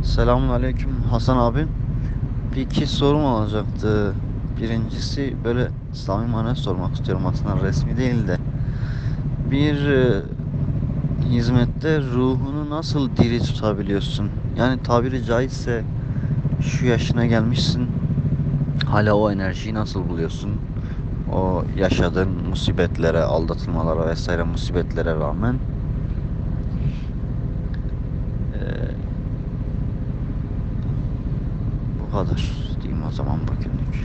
Selamünaleyküm Hasan abi. Bir iki sorum olacaktı. Birincisi böyle samimane sormak istiyorum, aslında resmi değil de. Bir hizmette ruhunu nasıl diri tutabiliyorsun? Yani tabiri caizse şu yaşına gelmişsin, hala o enerjiyi nasıl buluyorsun? O yaşadığın musibetlere, aldatılmalara vesaire musibetlere rağmen. E, Bu kadar diyeyim o zaman bugünlük.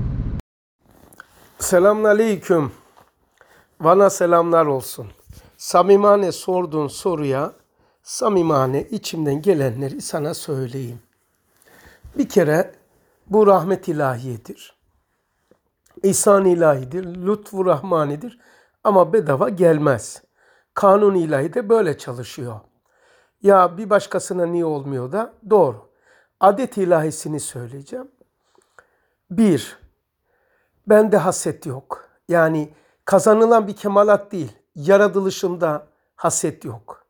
Selamünaleyküm. Bana selamlar olsun. Samimane sorduğun soruya samimane içimden gelenleri sana söyleyeyim. Bir kere bu rahmet ilahiyedir. İhsan ilahidir, lütfu rahmanidir ama bedava gelmez. Kanun ilahi de böyle çalışıyor. Ya bir başkasına niye olmuyor da? Doğru. Adet ilahisini söyleyeceğim. Bir, bende haset yok. Yani kazanılan bir kemalat değil. Yaratılışımda haset yok.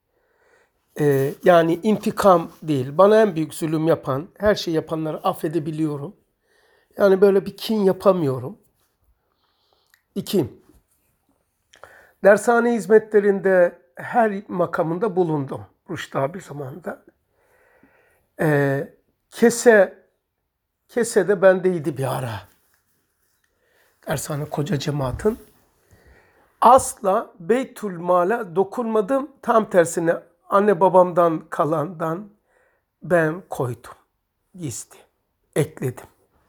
Yani intikam değil. Bana en büyük zulüm yapan, her şeyi yapanları affedebiliyorum. Yani böyle bir kin yapamıyorum. İki, dershane hizmetlerinde her makamında bulundum. Rüştü abi zamanında. Ee, kese, kese de bendeydi bir ara. Dershane koca cemaatin. Asla Beytülmal'a dokunmadım. Tam tersine anne babamdan kalandan ben koydum. Gizli. Ekledim.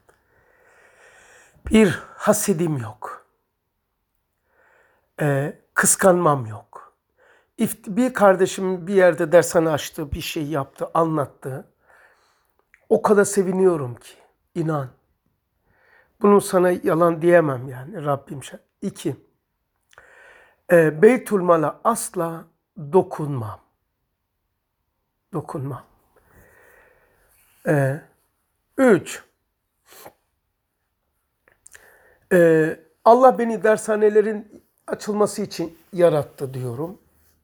Bir hasedim yok. Kıskanmam yok. Bir kardeşim bir yerde dershane açtı, bir şey yaptı, anlattı. O kadar seviniyorum ki. İnan. Bunu sana yalan diyemem yani Rabbim. İki, Beytülmal'a asla dokunmam. Dokunmam. Üç, Allah beni dershanelerin açılması için yarattı diyorum.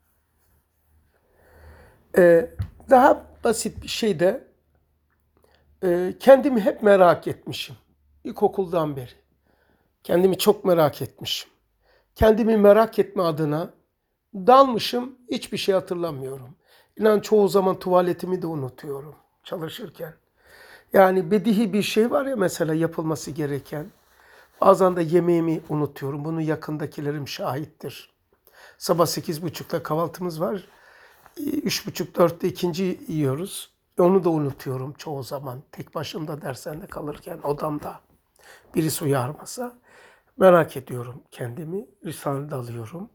Daha basit bir şey de kendimi hep merak etmişim. İlkokuldan beri. Kendimi çok merak etmişim. Kendimi merak etme adına dalmışım, hiçbir şey hatırlamıyorum. İnan çoğu zaman tuvaletimi de unutuyorum çalışırken. Yani bedihi bir şey var ya mesela yapılması gereken. Bazen de yemeğimi unutuyorum. Bunu yakındakilerim şahittir. Sabah 8.30'da kahvaltımız var. 3.30-4'te ikinci yiyoruz. Onu da unutuyorum çoğu zaman. Tek başımda dershanede kalırken odamda birisi uyarmasa. Merak ediyorum kendimi. Risale'de alıyorum.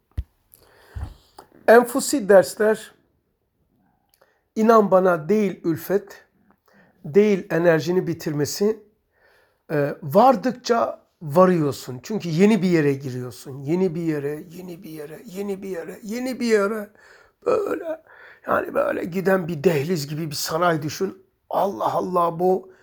Enfusi dersler inan bana değil ülfet, değil enerjini bitirmesi. Vardıkça varıyorsun. Çünkü yeni bir yere giriyorsun. Yeni bir yere, yeni bir yere, yeni bir yere, yeni bir yere. Böyle yani böyle giden bir dehliz gibi bir saray düşün. Allah Allah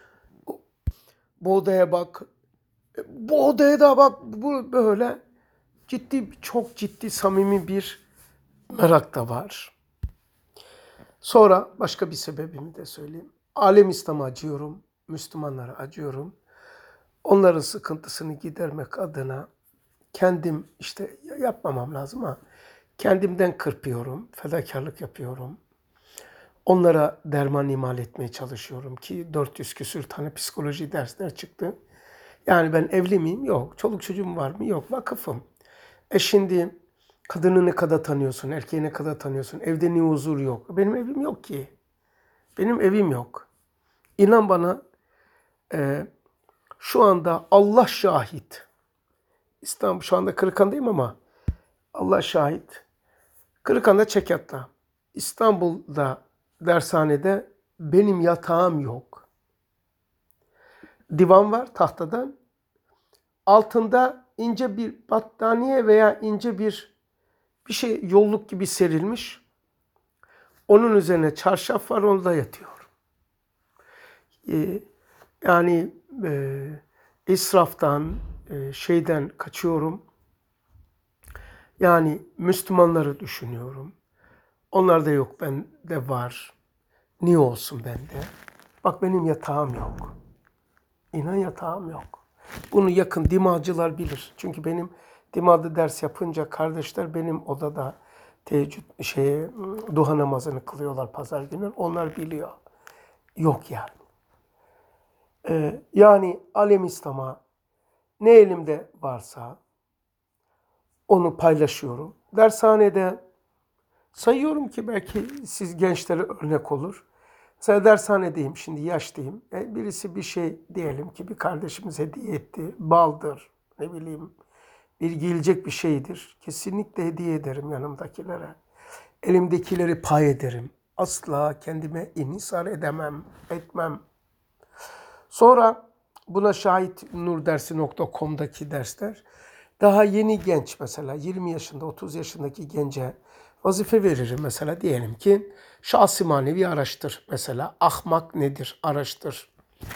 bu odaya bak. Bu odaya da bak. Bu böyle ciddi, çok ciddi, samimi bir merak da var. Sonra başka bir sebebimi de söyleyeyim. Alem İslam'a acıyorum. Müslümanlara acıyorum. Onların sıkıntısını gidermek adına kendim işte yapmamam lazım ama kendimden kırpıyorum, fedakarlık yapıyorum. Onlara derman imal etmeye çalışıyorum ki 400 küsür tane psikoloji dersler çıktı. Yani ben evli miyim? Yok. Çoluk çocuğum var mı? Yok. Vakıfım. Şimdi kadını ne kadar tanıyorsun, erkeği ne kadar tanıyorsun, evde niye huzur yok? Benim evim yok ki. Benim evim yok. İnan bana şu anda Allah şahit. İstanbul şu anda Kırıkhan'dayım ama Allah şahit. Kırıkhan'da Çekyat'ta. İstanbul'da dershanede benim yatağım yok. Divan var tahtadan. Altında ince bir battaniye veya ince bir şey yolluk gibi serilmiş. Onun üzerine çarşaf var, onda yatıyorum. Yani israftan, şeyden kaçıyorum. Yani Müslümanları düşünüyorum. Onlar da yok, ben de var. Niye olsun bende? Bak benim yatağım yok. İnan yatağım yok. Bunu yakın dimağcılar bilir. Çünkü benim dimağda ders yapınca kardeşler benim odada teheccüd duha namazını kılıyorlar pazar günü. Onlar biliyor. Yok yani. Yani alem İslam'a ne elimde varsa onu paylaşıyorum. Dershanede sayıyorum ki belki siz gençlere örnek olur. Mesela dershanedeyim şimdi yaşlıyım. Birisi bir şey diyelim ki bir kardeşimiz hediye etti. Baldır ne bileyim bir gelecek bir şeydir. Kesinlikle hediye ederim yanımdakilere. Elimdekileri pay ederim. Asla kendime inhisar etmem. Sonra buna şahitnurdersi.com'daki dersler. Daha yeni genç mesela 20 yaşında 30 yaşındaki gence vazife veririm mesela diyelim ki şahsi manevi araştır. Mesela ahmak nedir araştır.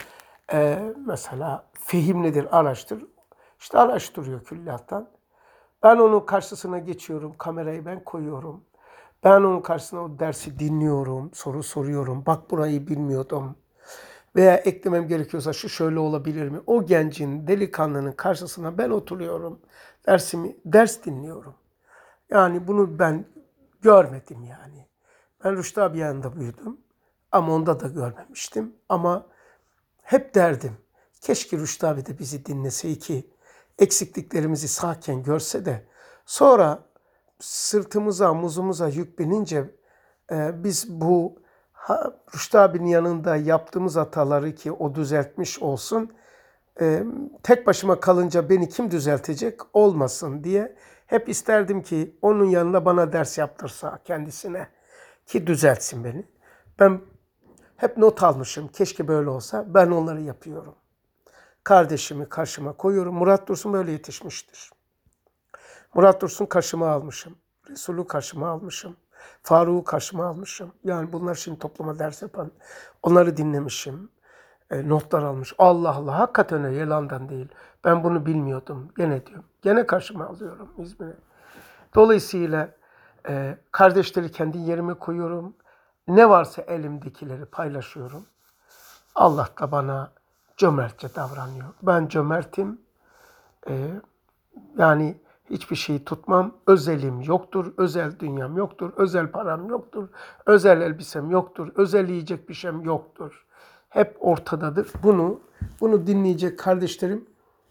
Mesela fehim nedir araştır. İşte araştırıyor külliyattan. Ben onun karşısına geçiyorum. Kamerayı ben koyuyorum. Ben onun karşısına o dersi dinliyorum. Soru soruyorum. Bak burayı bilmiyordum. Veya eklemem gerekiyorsa şu şöyle olabilir mi? O gencin, delikanlının karşısına ben oturuyorum. Ders dinliyorum. Yani bunu ben görmedim yani. Ben Rüştü abi yanında büyüdüm. Ama onda da görmemiştim. Ama hep derdim. Keşke Rüştü abi de bizi dinlese ki eksikliklerimizi sağken görse de sonra sırtımıza, muzumuza yük binince biz bu Rüştü abinin yanında yaptığımız hataları ki o düzeltmiş olsun, tek başıma kalınca beni kim düzeltecek olmasın diye hep isterdim ki onun yanında bana ders yaptırsa kendisine ki düzeltsin beni. Ben hep not almışım. Keşke böyle olsa. Ben onları yapıyorum. Kardeşimi karşıma koyuyorum. Murat Dursun böyle yetişmiştir. Murat Dursun karşıma almışım. Resul'ü karşıma almışım. Faruk'u karşıma almışım. Yani bunlar şimdi topluma ders yapan. Onları dinlemişim. Notlar almış. Allah Allah hakikaten öyle yalandan değil. Ben bunu bilmiyordum. Gene diyorum. Gene karşıma alıyorum İzmir'e. Dolayısıyla kardeşleri kendi yerime koyuyorum. Ne varsa elimdekileri paylaşıyorum. Allah da bana cömertçe davranıyor. Ben cömertim. Yani hiçbir şeyi tutmam. Özelim yoktur. Özel dünyam yoktur. Özel param yoktur. Özel elbisem yoktur. Özel yiyecek bir şeyim yoktur. Hep ortadadır. Bunu dinleyecek kardeşlerim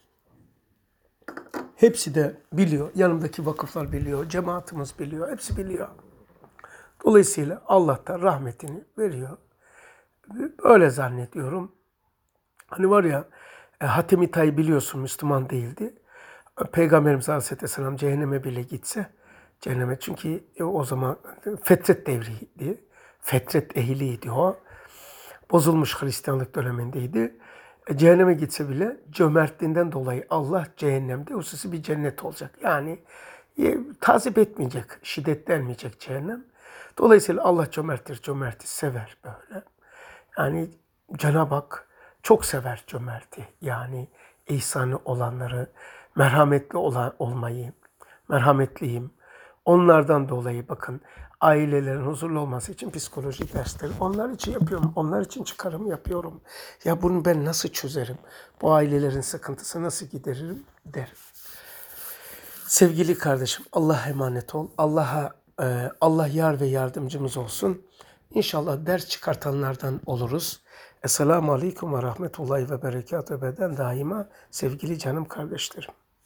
hepsi de biliyor. Yanımdaki vakıflar biliyor. Cemaatimiz biliyor. Hepsi biliyor. Dolayısıyla Allah da rahmetini veriyor. Öyle zannediyorum. Hani var ya Hatem-i Tay biliyorsun Müslüman değildi. Peygamberimiz Aleyhisselam cehenneme bile gitse, cehenneme çünkü o zaman fetret devriydi. Fetret ehliydi o. Bozulmuş Hristiyanlık dönemindeydi. Cehenneme gitse bile cömertliğinden dolayı Allah cehennemde hususi bir cennet olacak. Yani tazip etmeyecek, şiddetlenmeyecek cehennem. Dolayısıyla Allah cömerttir, cömerti sever böyle. Yani Cenab-ı Hak çok sever cömerti. Yani ihsanı olanları, merhametli olmayı, merhametliyim. Onlardan dolayı bakın ailelerin huzurlu olması için psikoloji dersleri onlar için yapıyorum. Onlar için çıkarım yapıyorum. Ya bunu ben nasıl çözerim? Bu ailelerin sıkıntısı nasıl gideririm derim. Sevgili kardeşim Allah'a emanet ol. Allah yar ve yardımcımız olsun. İnşallah ders çıkartanlardan oluruz. Esselamu Aleyküm ve Rahmetullahi ve Berekatuhu beden daima sevgili canım kardeşlerim.